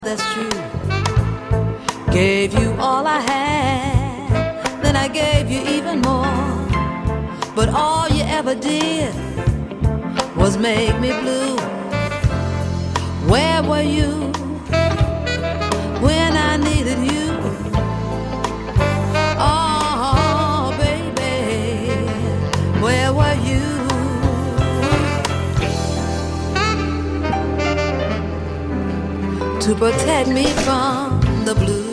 That's true. Gave you all I had, then I gave you even more. But all you ever did was make me blue. Where were you when I needed you? Oh, baby, where were you? To protect me from the blue.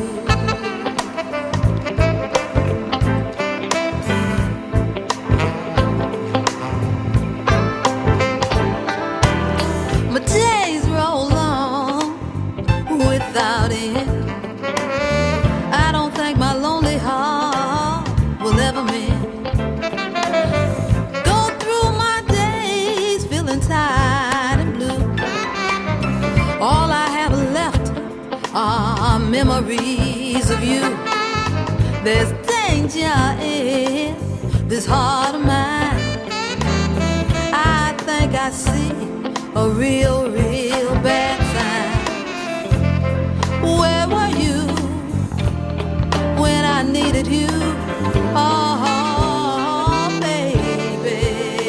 My days roll on without end. I don't think my lonely heart will ever mend. Go through my days feeling tired and blue. All I have left are memories of you. There's danger in this heart of mine. I think I see a real, real bad sign. Where were you when I needed you? Oh, baby,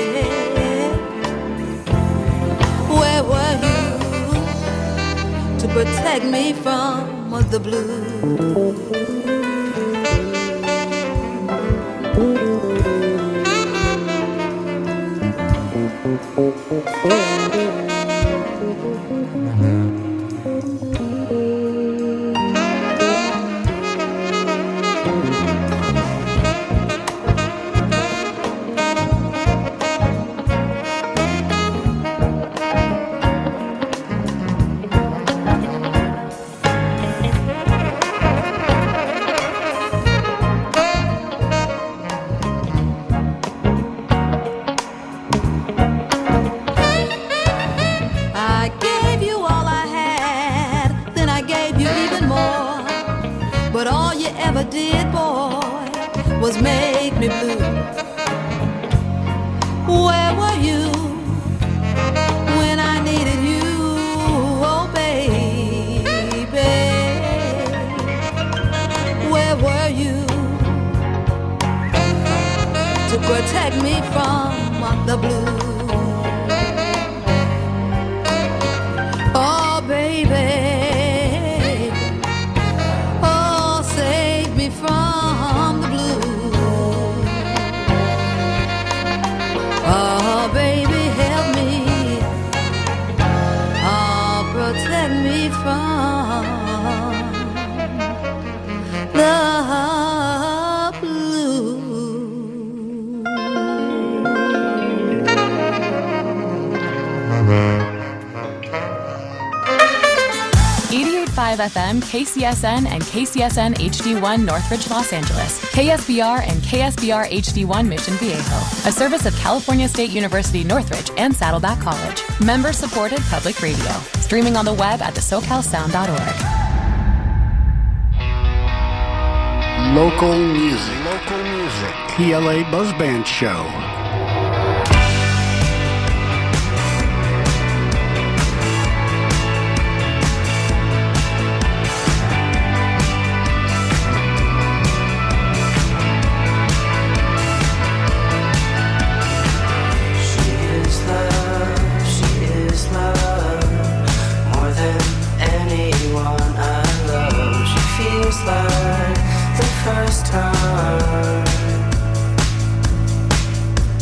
where were you to protect me from the blue? Did, boy, was make me blue. Where were you when I needed you? Oh, baby, where were you to protect me from the blue? Oh, baby, from the blue. Oh, baby, help me. Oh, protect me from the blue. 88.5 FM, KCSN, and KCSN HD1 Northridge, Los Angeles. KSBR and KSBR HD1 Mission Viejo. A service of California State University Northridge and Saddleback College. Member-supported public radio. Streaming on the web at thesocalsound.org. Local music. PLA Buzz Band Show. Like the first time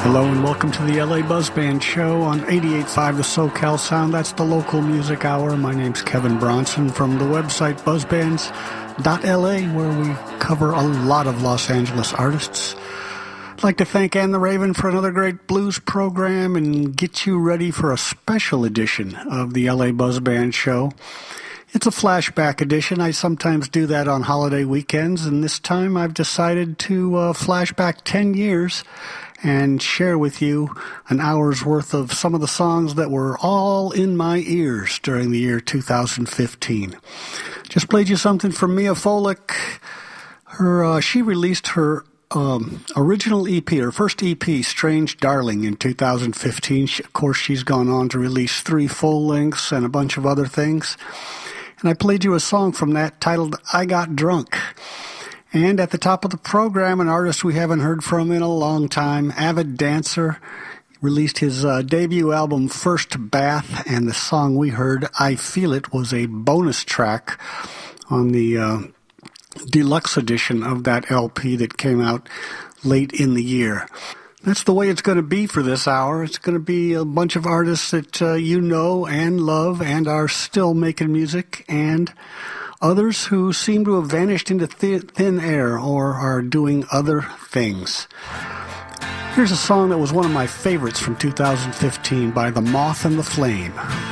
Hello and welcome to the LA Buzz Band Show on 88.5 The SoCal Sound. That's the local music hour. My name's Kevin Bronson from the website buzzbands.la, where we cover a lot of Los Angeles artists. I'd like to thank Anne the Raven for another great blues program and get you ready for a special edition of the LA Buzz Band Show. It's a flashback edition. I sometimes do that on holiday weekends, and this time I've decided to flash back 10 years and share with you an hour's worth of some of the songs that were all in my ears during the year 2015. Just played you something from Mia Folick. She released her original EP, her first EP, Strange Darling, in 2015. Of course, she's gone on to release 3 full lengths and a bunch of other things. And I played you a song from that titled I Got Drunk. And at the top of the program, an artist we haven't heard from in a long time, Avid Dancer, released his debut album, First Bath, and the song we heard, I Feel It, was a bonus track on the deluxe edition of that LP that came out late in the year. That's the way it's going to be for this hour. It's going to be a bunch of artists that you know and love and are still making music, and others who seem to have vanished into thin air or are doing other things. Here's a song that was one of my favorites from 2015 by The Moth and the Flame.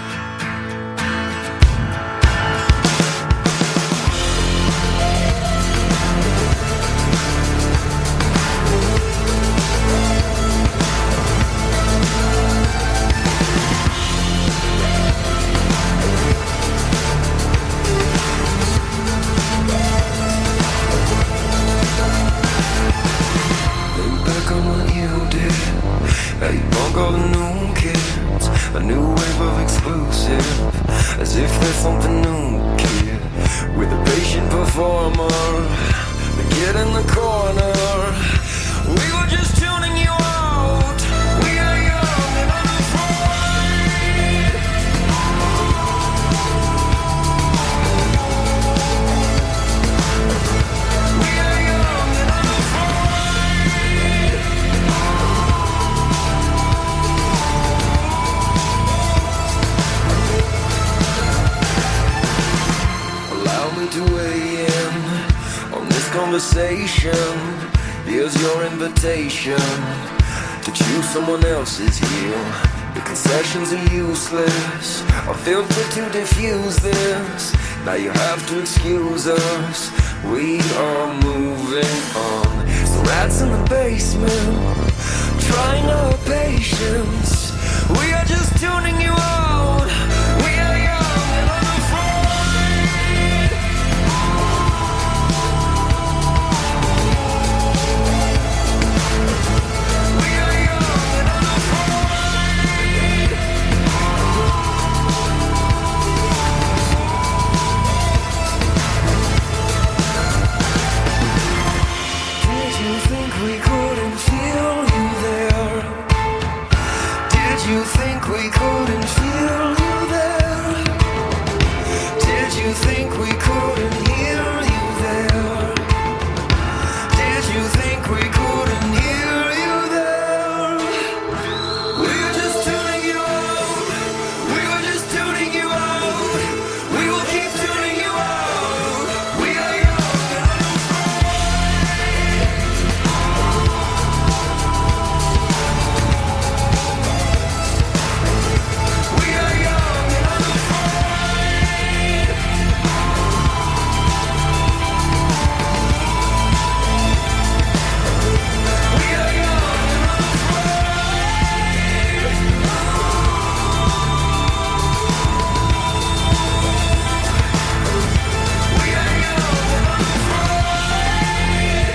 Here's your invitation to choose someone else's heel. The concessions are useless, a filter to diffuse this. Now you have to excuse us, we are moving on. So rats in the basement, trying our patience. We are just tuning you out. We are young and unafraid. You think we couldn't feel you there? Did you think we couldn't hear you there? Did you think we couldn't hear you there? We were just tuning you out. We were just tuning you out. We will keep tuning you out. We are young and unafraid. We are young and unafraid. We are young and unafraid. We are young and unafraid.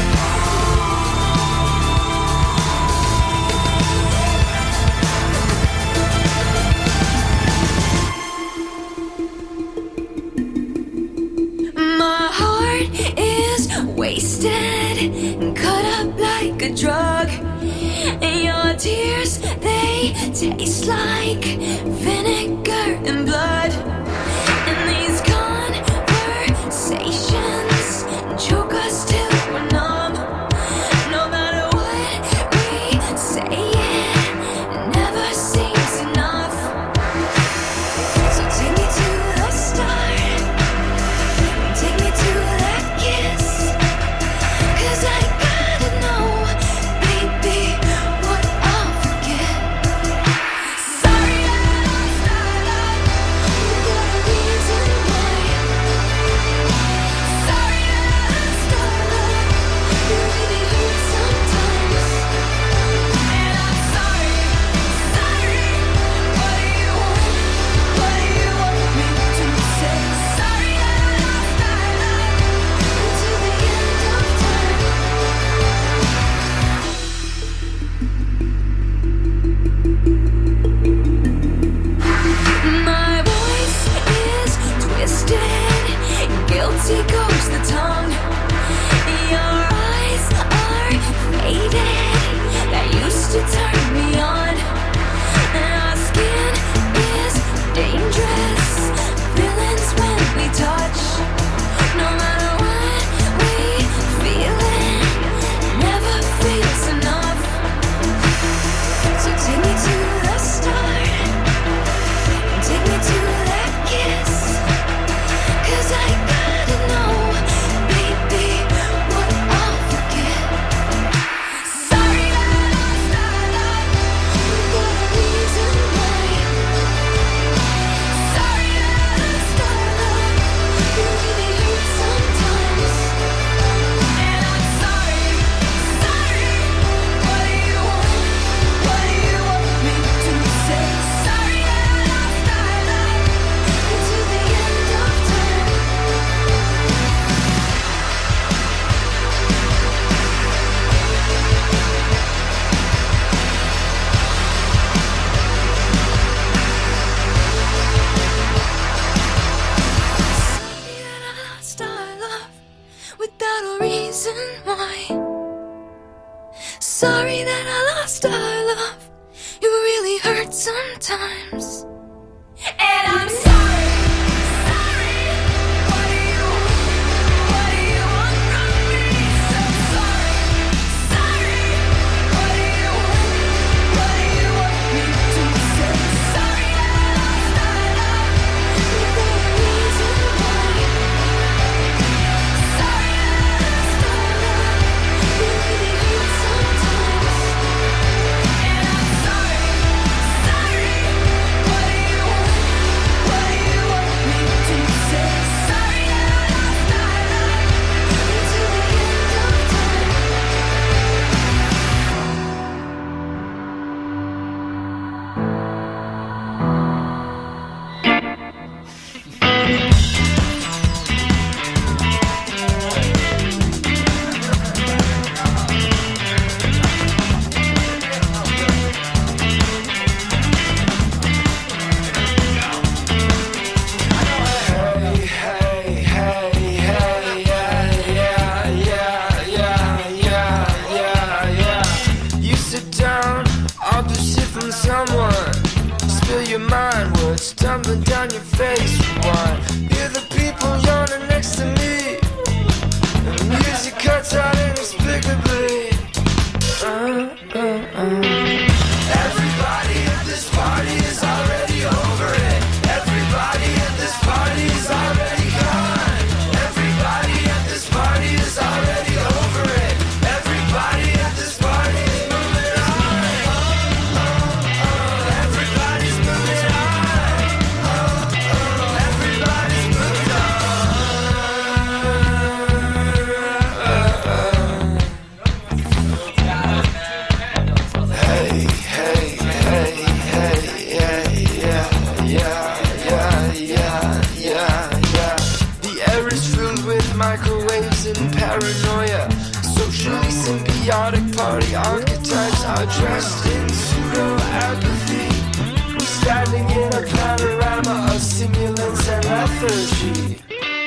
My heart is wasted, cut up like a drug. And your tears, they taste like vinegar and blood. And these conversations choke us till we're numb. No matter what we say sorry that I lost our love. It really hurts sometimes. And I'm sorry, sorry. What do you want from me? So sorry, sorry. What do you want me to say? Sorry that I lost our love. Is there a reason why? Sorry that I lost our love. It really hurts sometimes. And I'm sorry, sorry. What do you want me to say? Sorry that I lost our love until the end of time. You sit down, I'll do shit from someone. Spill your mind, words tumbling down your face. Rewind. Hear the people yawning next to me. The music cuts out inexplicably. Everybody at this party is already over it. Everybody at this party is already gone. Everybody at this party is already over it. Everybody at this party is moving on. Everybody's moving on. Everybody's moving on. Hey, hey, hey, hey, yeah. The air is filled with microwaves and paranoia. Socially symbiotic party archetypes are dressed in pseudo-apathy. We're standing in a panorama of simulants and lethargy.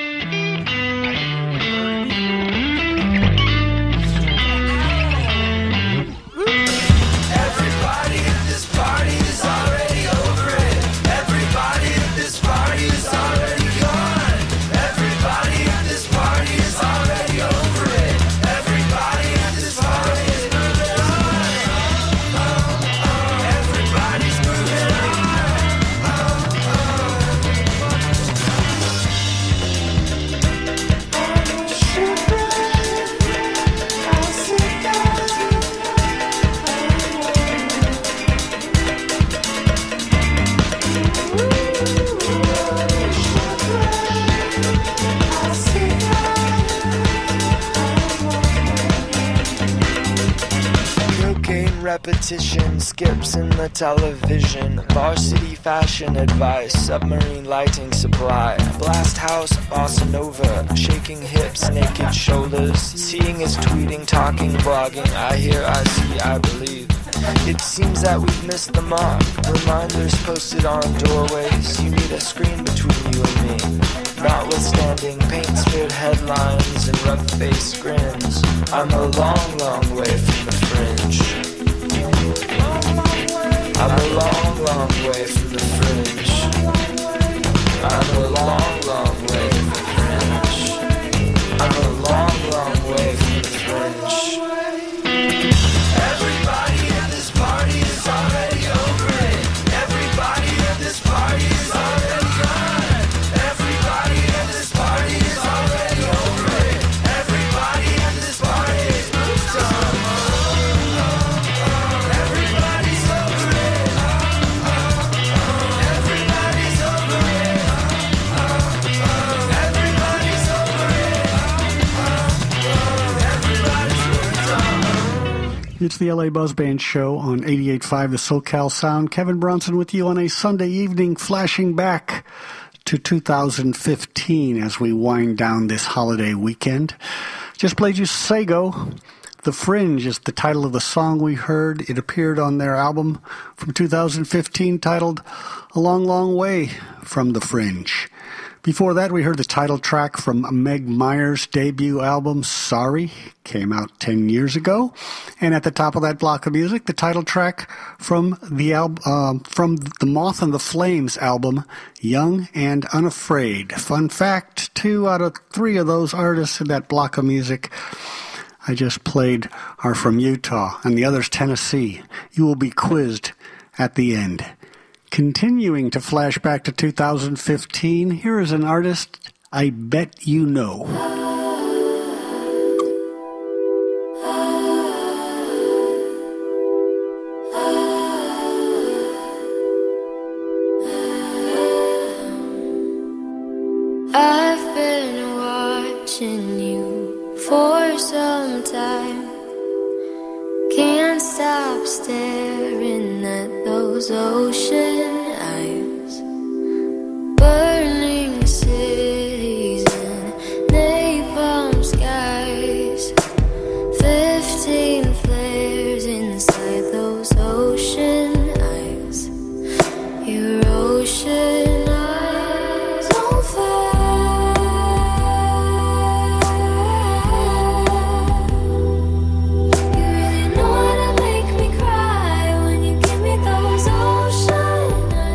Everybody at this party is already over it. Everybody at this party is already gone. Everybody at this party is already over it. Everybody at this party is moving on. Everybody's moving on. I'll sit down. Cocaine repetition, skips in the television, varsity fashion advice, submarine lighting supply, blast house, bossa nova, shaking hips, naked shoulders, seeing is tweeting, talking, blogging, I hear, I see, I believe. It seems that we've missed the mark. Reminders posted on doorways. You need a screen between you and me. Notwithstanding paint-smeared headlines and rough-faced grins, I'm a long, long way from the fringe. I'm a long, long way from the fringe. I'm a long, long way from the fringe. I'm a long, long way from the fringe. Everybody at this party is already over it. Everybody at this party is already gone. Everybody at this party is already over it. Everybody at this party is moved on. Everybody's over it. Everybody's over it. Everybody's over it. Everybody's moved on. It's the LA Buzz Band show on 88.5 The SoCal Sound. Kevin Bronson with you on a Sunday evening, flashing back to 2015 as we wind down this holiday weekend. Just played you Sago. The Fringe is the title of the song we heard. It appeared on their album from 2015 titled A Long, Long Way from the Fringe. Before that, we heard the title track from Meg Myers' debut album, Sorry, came out 10 years ago. And at the top of that block of music, the title track from the Moth and the Flames album, Young and Unafraid. Fun fact, 2 out of 3 of those artists in that block of music I just played are from Utah, and the other's Tennessee. You will be quizzed at the end. Continuing to flash back to 2015, here is an artist I bet you know. I've been watching you for some time. Can't stop staring at those ocean eyes. Burning cities and napalm skies. 15 flares inside those ocean eyes. Your ocean eyes on fire. You really know how to make me cry when you give me those ocean eyes.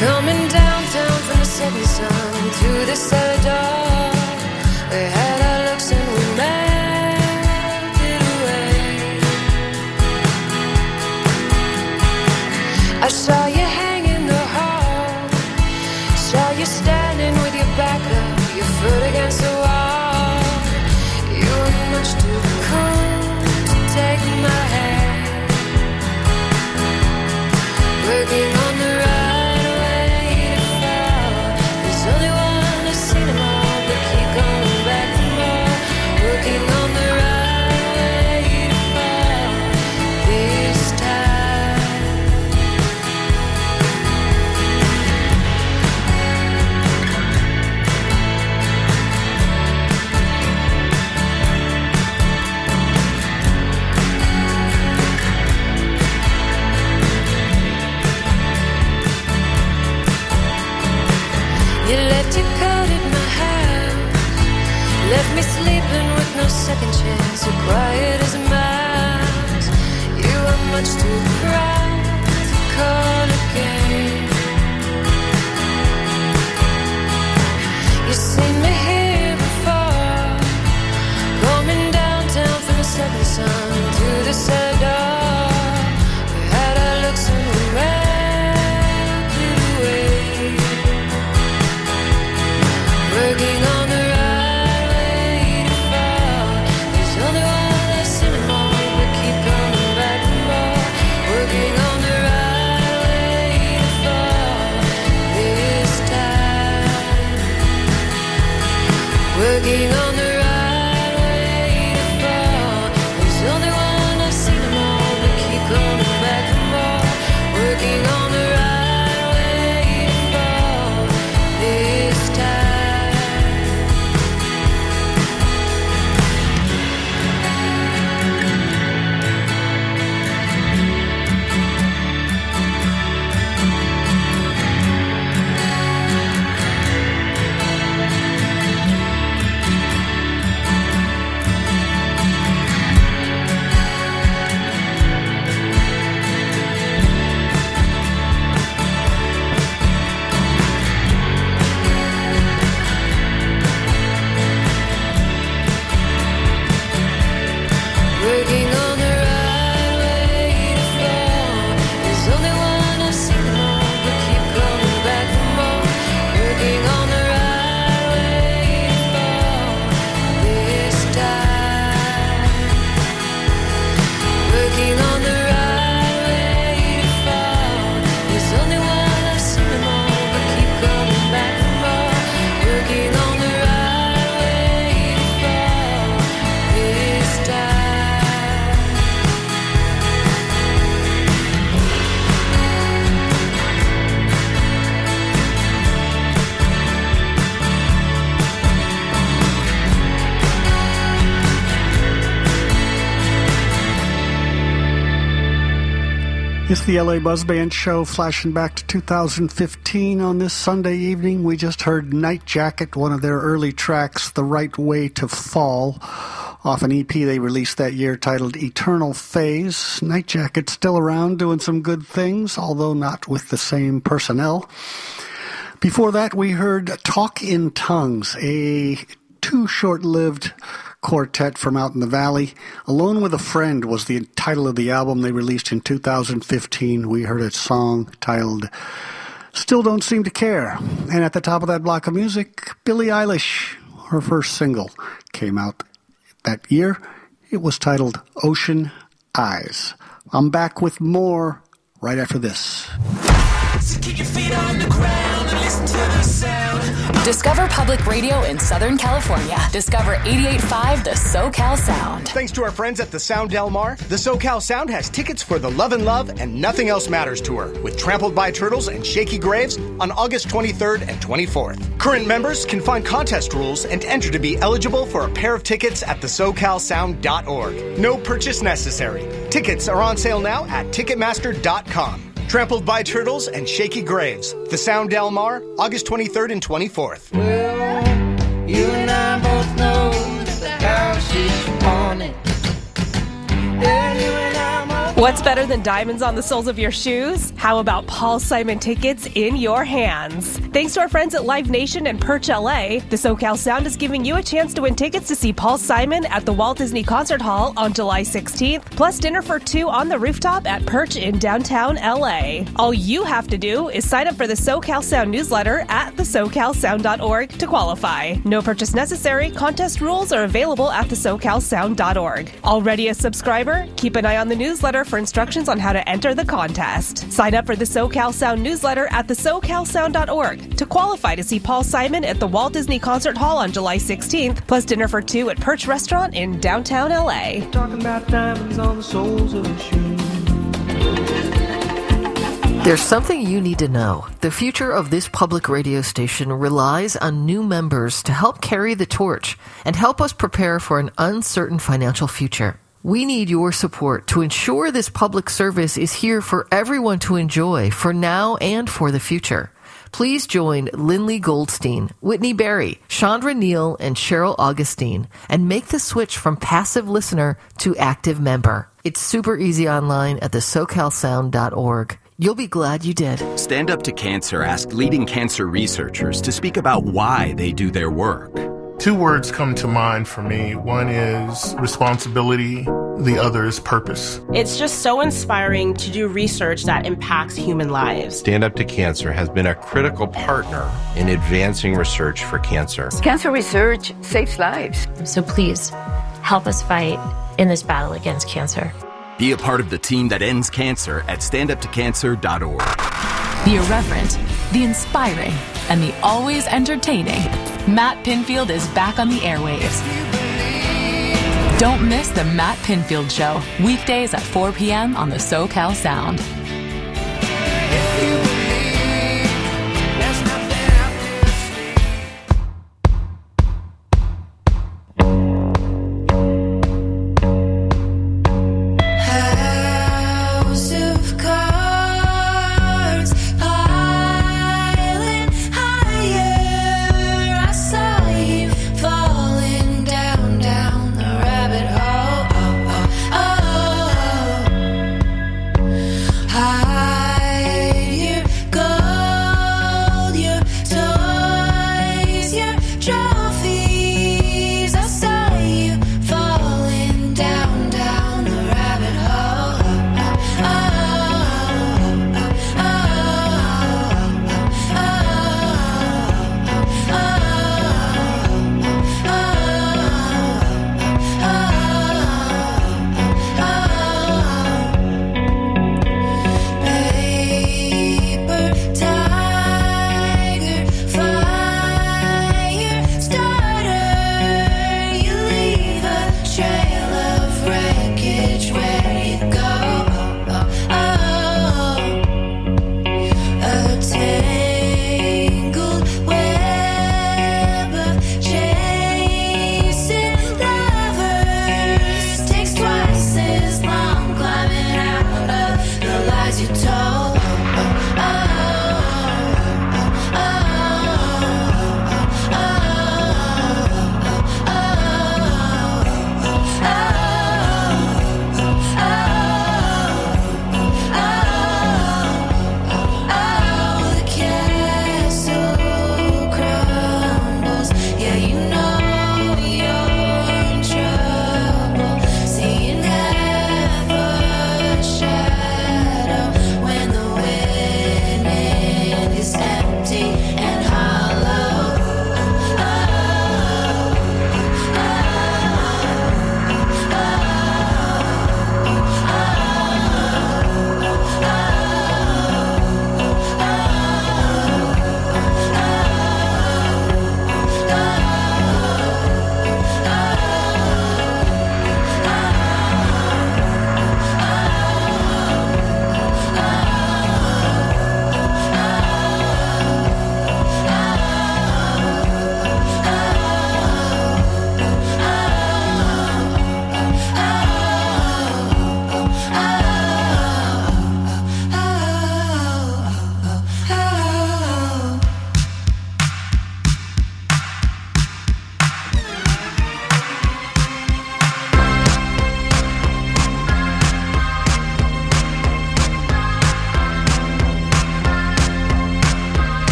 Coming downtown from the setting sun to the cellar door, we had our looks and we melted away. I saw you hang in the hall, saw you standing with your back up, your foot against the wall. You were much too cool to take my hand, working on the right. Left me sleeping with no second chance, so quiet as a mouse. You were much too proud to call again. You seen me here before, coming downtown from the setting sun to the cellar door. We had our looks and we melted away, working on the working on the right way to fall. There's only one, I've seen them all, but keep coming back for more. Working on the right way to fall this It's the LA Buzz Band show, flashing back to 2015. On this Sunday evening, we just heard Night Jacket, one of their early tracks, The Right Way to Fall, off an EP they released that year titled Eternal Phase. Night Jacket's still around doing some good things, although not with the same personnel. Before that, we heard Talk in Tongues, a too short-lived quartet from out in the valley. Alone with a Friend was the title of the album they released in 2015. We heard a song titled Still Don't Seem to Care. And at the top of that block of music, Billie Eilish, her first single, came out that year. It was titled Ocean Eyes. I'm back with more right after this. So keep your feet on the ground and listen to the sound. Discover Public Radio in Southern California. Discover 88.5 The SoCal Sound. Thanks to our friends at the Sound Del Mar, the SoCal Sound has tickets for the Love and Love and Nothing Else Matters tour with Trampled by Turtles and Shaky Graves on August 23rd and 24th. Current members can find contest rules and enter to be eligible for a pair of tickets at thesocalsound.org. No purchase necessary. Tickets are on sale now at Ticketmaster.com. Trampled by Turtles and Shaky Graves. The Sound Del Mar, August 23rd and 24th. Well, you and I both know that the house is haunted. And you and I What's better than diamonds on the soles of your shoes? How about Paul Simon tickets in your hands? Thanks to our friends at Live Nation and Perch LA, the SoCal Sound is giving you a chance to win tickets to see Paul Simon at the Walt Disney Concert Hall on July 16th, plus dinner for two on the rooftop at Perch in downtown LA. All you have to do is sign up for the SoCal Sound newsletter at thesocalsound.org to qualify. No purchase necessary. Contest rules are available at thesocalsound.org. Already a subscriber? Keep an eye on the newsletter for instructions on how to enter the contest. Sign up for the SoCal Sound newsletter at thesocalsound.org to qualify to see Paul Simon at the Walt Disney Concert Hall on July 16th, plus dinner for two at Perch Restaurant in downtown LA. Talking about diamonds on the soles of your shoes. There's something you need to know. The future of this public radio station relies on new members to help carry the torch and help us prepare for an uncertain financial future. We need your support to ensure this public service is here for everyone to enjoy for now and for the future. Please join Lindley Goldstein, Whitney Berry, Chandra Neal, and Cheryl Augustine and make the switch from passive listener to active member. It's super easy online at thesocalsound.org. You'll be glad you did. Stand Up to Cancer asked leading cancer researchers to speak about why they do their work. Two words come to mind for me. One is responsibility. The other is purpose. It's just so inspiring to do research that impacts human lives. Stand Up to Cancer has been a critical partner in advancing research for cancer. Cancer research saves lives. So please, help us fight in this battle against cancer. Be a part of the team that ends cancer at standuptocancer.org. The irreverent, the inspiring, and the always entertaining, Matt Pinfield is back on the airwaves. Don't miss the Matt Pinfield Show, weekdays at 4 p.m. on the SoCal Sound.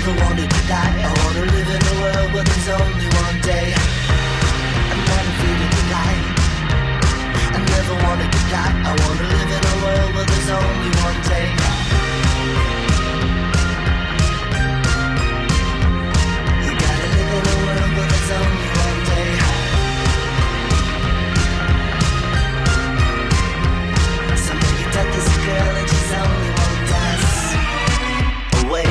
never wanted to die. I wanna live in a world where there's only one day. I'm not afraid to die. I never wanted to die. I wanna live in a world where there's only one day. You gotta live in a world where there's only one day. Somebody death is a girl and she's only one dance away.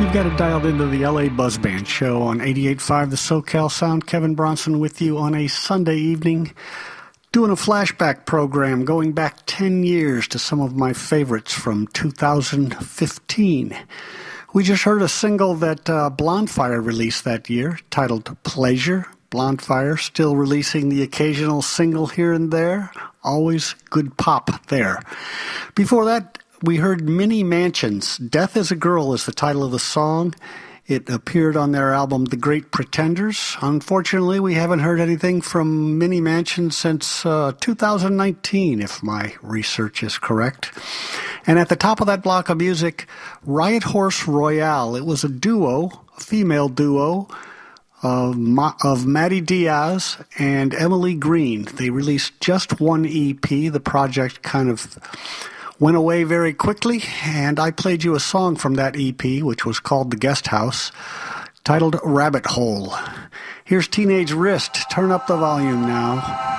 You've got it dialed into the LA Buzz Band show on 88.5 The SoCal Sound. Kevin Bronson with you on a Sunday evening, doing a flashback program going back 10 years to some of my favorites from 2015. We just heard a single that Blondfire released that year, titled Pleasure. Blondfire still releasing the occasional single here and there. Always good pop there. Before that, we heard Mini Mansions. Death is a Girl is the title of the song. It appeared on their album The Great Pretenders. Unfortunately, we haven't heard anything from Mini Mansions since 2019, if my research is correct. And at the top of that block of music, Riot Horse Royale. It was a duo, a female duo, of Maddie Diaz and Emily Green. They released just one EP. The project kind of went away very quickly, and I played you a song from that EP, which was called The Guest House, titled Rabbit Hole. Here's Teenage Wrist. Turn up the volume now.